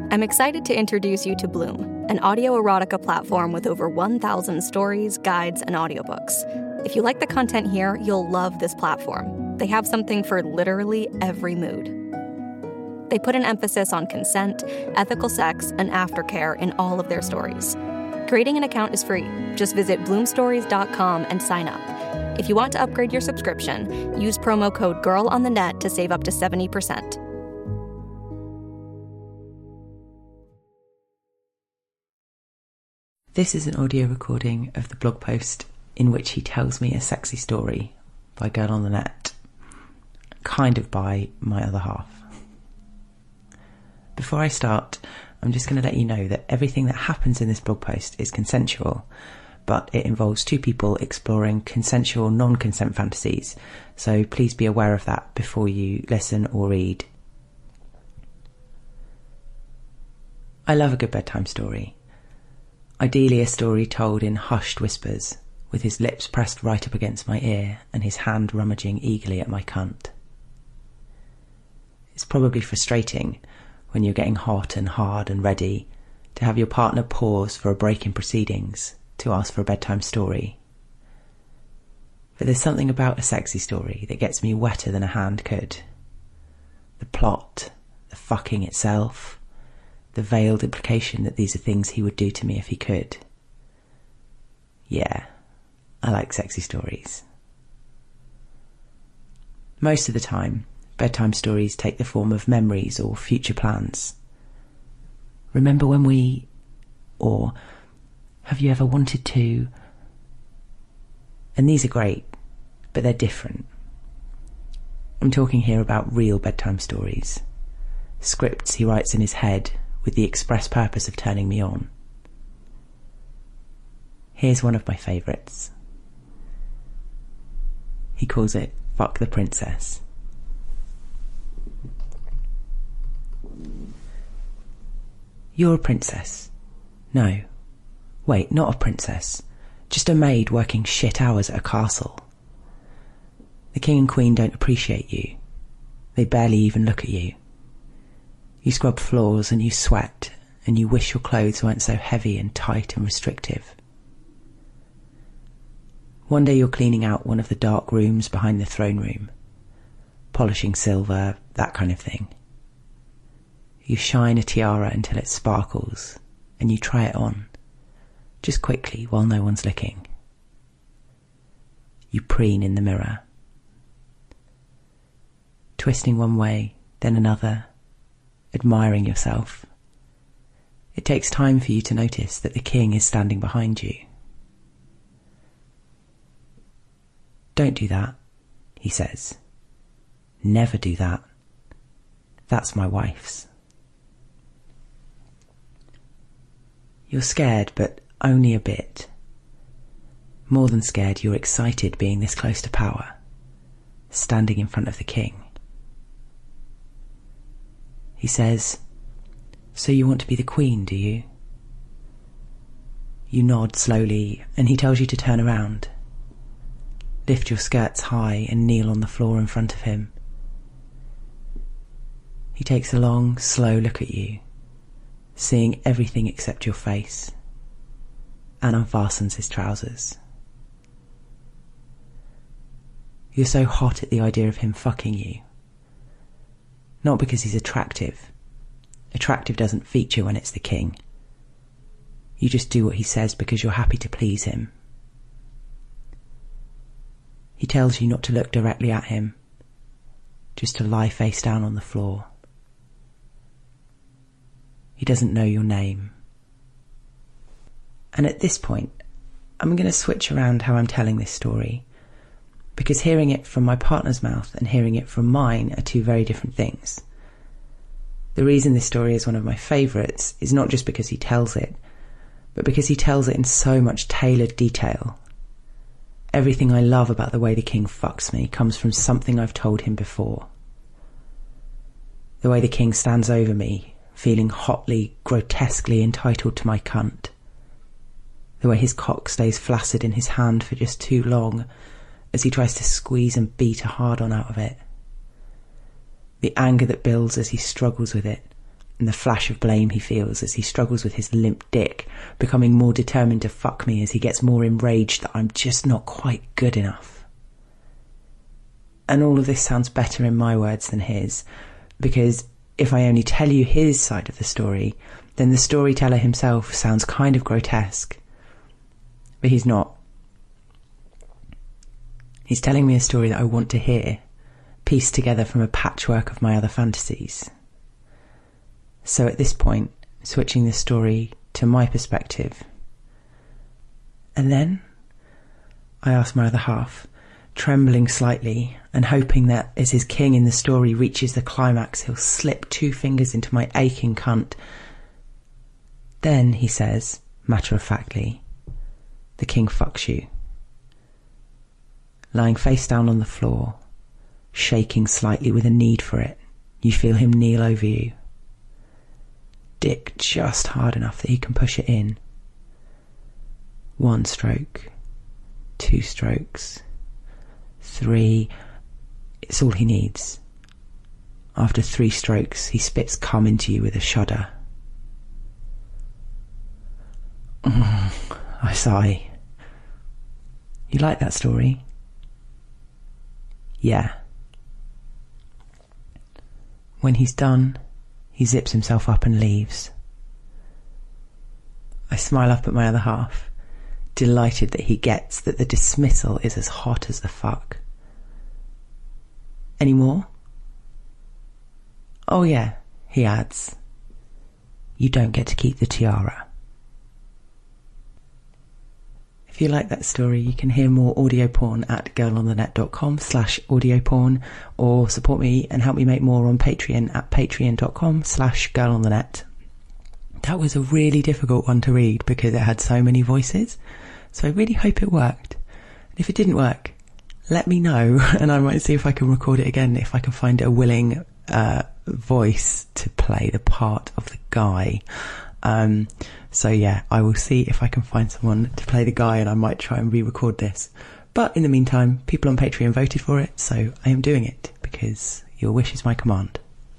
I'm excited to introduce you to Bloom, an audio erotica platform with over 1,000 stories, guides, and audiobooks. If you like the content here, you'll love this platform. They have something for literally every mood. They put an emphasis on consent, ethical sex, and aftercare in all of their stories. Creating an account is free. Just visit bloomstories.com and sign up. If you want to upgrade your subscription, use promo code GIRLONTHENET to save up to 70%. This is an audio recording of the blog post in which he tells me a sexy story by Girl on the Net, kind of by my other half. Before I start, I'm just going to let you know that everything that happens in this blog post is consensual, but it involves two people exploring consensual non-consent fantasies, so please be aware of that before you listen or read. I love a good bedtime story. Ideally a story told in hushed whispers, with his lips pressed right up against my ear and his hand rummaging eagerly at my cunt. It's probably frustrating when you're getting hot and hard and ready to have your partner pause for a break in proceedings to ask for a bedtime story. But there's something about a sexy story that gets me wetter than a hand could. The plot, the fucking itself, the veiled implication that these are things he would do to me if he could. Yeah, I like sexy stories. Most of the time, bedtime stories take the form of memories or future plans. Remember when we... or have you ever wanted to... And these are great, but they're different. I'm talking here about real bedtime stories. Scripts he writes in his head with the express purpose of turning me on. Here's one of my favourites. He calls it Fuck the Princess. You're a princess. No. Wait, not a princess. Just a maid working shit hours at a castle. The king and queen don't appreciate you. They barely even look at you. You scrub floors and you sweat and you wish your clothes weren't so heavy and tight and restrictive. One day you're cleaning out one of the dark rooms behind the throne room, polishing silver, that kind of thing. You shine a tiara until it sparkles, and you try it on, just quickly while no one's looking. You preen in the mirror, twisting one way, then another, admiring yourself. It takes time for you to notice that the king is standing behind you. Don't do that, he says. Never do that. That's my wife's. You're scared, but only a bit. More than scared, you're excited being this close to power, standing in front of the king. He says, "So you want to be the queen, do you?" You nod slowly, and he tells you to turn around. Lift your skirts high and kneel on the floor in front of him. He takes a long, slow look at you, seeing everything except your face, and unfastens his trousers. You're so hot at the idea of him fucking you. Not because he's attractive. Attractive doesn't feature when it's the king. You just do what he says because you're happy to please him. He tells you not to look directly at him, just to lie face down on the floor. He doesn't know your name. And at this point, I'm going to switch around how I'm telling this story, because hearing it from my partner's mouth and hearing it from mine are two very different things. The reason this story is one of my favourites is not just because he tells it, but because he tells it in so much tailored detail. Everything I love about the way the king fucks me comes from something I've told him before. The way the king stands over me, feeling hotly, grotesquely entitled to my cunt. The way his cock stays flaccid in his hand for just too long as he tries to squeeze and beat a hard-on out of it. The anger that builds as he struggles with it, and the flash of blame he feels as he struggles with his limp dick, becoming more determined to fuck me as he gets more enraged that I'm just not quite good enough. And all of this sounds better in my words than his, because if I only tell you his side of the story, then the storyteller himself sounds kind of grotesque. But he's not. He's telling me a story that I want to hear, pieced together from a patchwork of my other fantasies. So at this point, switching the story to my perspective. And then I ask my other half, trembling slightly and hoping that as his king in the story reaches the climax, he'll slip 2 fingers into my aching cunt. Then, he says, matter-of-factly, the king fucks you. Lying face down on the floor, shaking slightly with a need for it, you feel him kneel over you. Dick just hard enough that he can push it in. 1 stroke, 2 strokes, 3. It's all he needs. After 3 strokes, he spits cum into you with a shudder. I sigh. You like that story? Yeah. When he's done, he zips himself up and leaves. I smile up at my other half, delighted that he gets that the dismissal is as hot as the fuck. Any more? Oh yeah, he adds. You don't get to keep the tiara. If you like that story, you can hear more audio porn at girlonthenet.com/audioporn, or support me and help me make more on Patreon at patreon.com/girlonthenet. That was a really difficult one to read because it had so many voices, so I really hope it worked. And if it didn't work, let me know and I might see if I can record it again, if I can find a willing voice to play the part of the guy. So yeah, I will see if I can find someone to play the guy and I might try and re-record this. But in the meantime, people on Patreon voted for it, so I am doing it because your wish is my command.